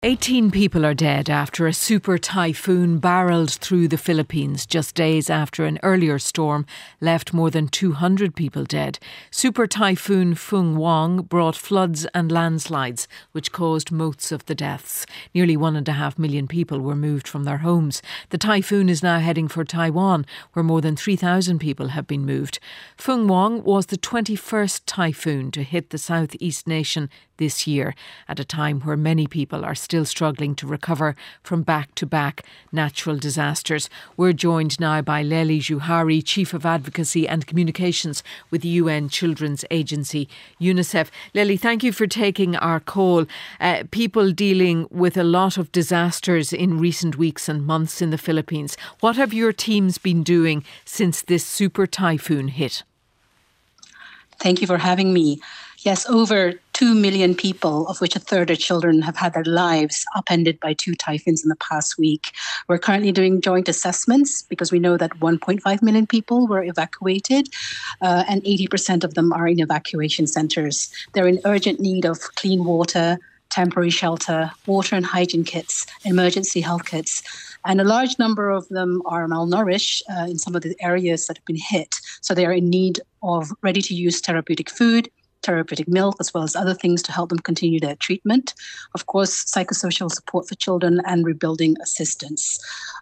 18 people are dead after a super typhoon barreled through the Philippines just days after an earlier storm left more than 200 people dead. Super typhoon Fung Wong brought floods and landslides, which caused most of the deaths. Nearly 1.5 million people were moved from their homes. The typhoon is now heading for Taiwan, where more than 3,000 people have been moved. Fung Wong was the 21st typhoon to hit the southeast nation this year, at a time where many people are still struggling to recover from back-to-back natural disasters. We're joined now by Lelie Juhari, Chief of Advocacy and Communications with the UN Children's Agency, UNICEF. Lelie, thank you for taking our call. People dealing with a lot of disasters in recent weeks and months in the Philippines. What have your teams been doing since this super typhoon hit? Thank you for having me. Yes, over 2 million people, of which a third are children, have had their lives upended by 2 typhoons in the past week. We're currently doing joint assessments because we know that 1.5 million people were evacuated and 80% of them are in evacuation centres. They're in urgent need of clean water, temporary shelter, water and hygiene kits, emergency health kits. And a large number of them are malnourished in some of the areas that have been hit. So they are in need of ready-to-use therapeutic food, therapeutic milk, as well as other things to help them continue their treatment. Of course, psychosocial support for children and rebuilding assistance.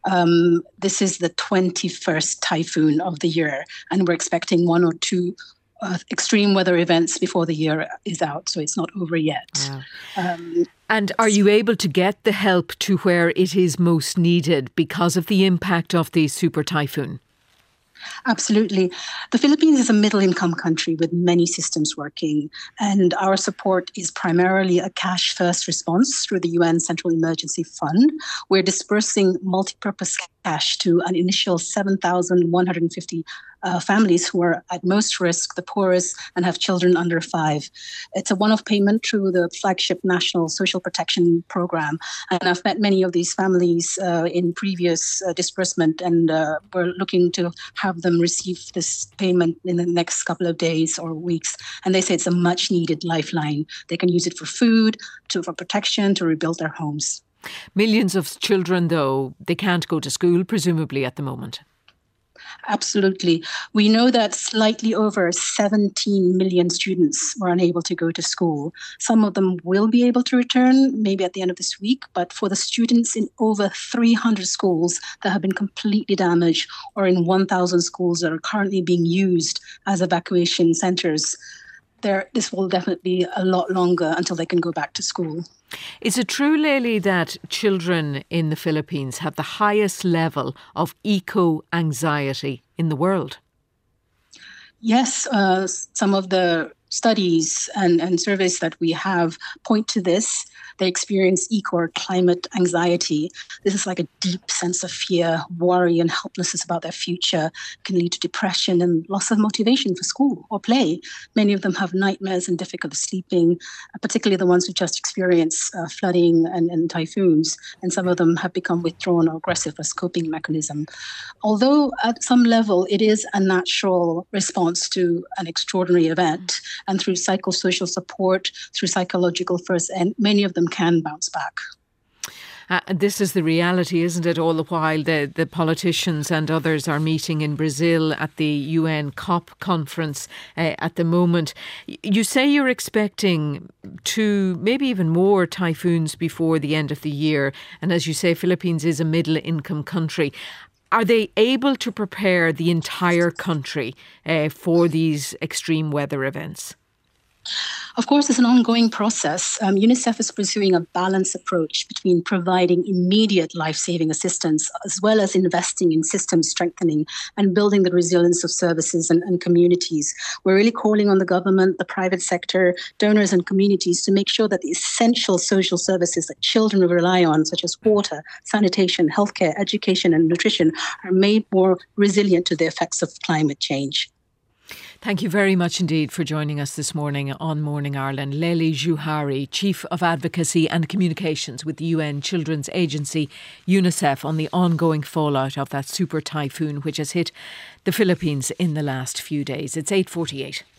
This is the 21st typhoon of the year, and we're expecting 1 or 2 extreme weather events before the year is out, so it's not over yet. Wow. And are you able to get the help to where it is most needed because of the impact of the super typhoon? Absolutely. The Philippines is a middle-income country with many systems working, and our support is primarily a cash-first response through the UN Central Emergency Fund. We're dispersing multi-purpose cash to an initial 7,150 families who are at most risk, the poorest, and have children under 5. It's a one-off payment through the flagship National Social Protection Program. And I've met many of these families in previous disbursement, and we're looking to have them receive this payment in the next couple of days or weeks. And they say it's a much-needed lifeline. They can use it for food, for protection, to rebuild their homes. Millions of children, though, they can't go to school, presumably, at the moment. Absolutely. We know that slightly over 17 million students were unable to go to school. Some of them will be able to return, maybe at the end of this week, but for the students in over 300 schools that have been completely damaged, or in 1,000 schools that are currently being used as evacuation centres, this will definitely be a lot longer until they can go back to school. Is it true, Lelie, that children in the Philippines have the highest level of eco-anxiety in the world? Yes, some of the studies and surveys that we have point to this. They experience eco or climate anxiety. This is like a deep sense of fear, worry, and helplessness about their future. It can lead to depression and loss of motivation for school or play. Many of them have nightmares and difficulty sleeping, particularly the ones who just experience flooding and typhoons. And some of them have become withdrawn or aggressive as coping mechanism. Although at some level it is a natural response to an extraordinary event, and through psychosocial support, through psychological first aid, many of them can bounce back. This is the reality, isn't it? All the while the politicians and others are meeting in Brazil at the UN COP conference at the moment. You say you're expecting 2, maybe even more typhoons before the end of the year. And as you say, Philippines is a middle-income country. Are they able to prepare the entire country for these extreme weather events? Of course, it's an ongoing process. UNICEF is pursuing a balanced approach between providing immediate life-saving assistance as well as investing in system strengthening and building the resilience of services and communities. We're really calling on the government, the private sector, donors and communities to make sure that the essential social services that children rely on, such as water, sanitation, healthcare, education and nutrition, are made more resilient to the effects of climate change. Thank you very much indeed for joining us this morning on Morning Ireland. Lelie Juhari, Chief of Advocacy and Communications with the UN Children's Agency, UNICEF, on the ongoing fallout of that super typhoon which has hit the Philippines in the last few days. It's 8:48.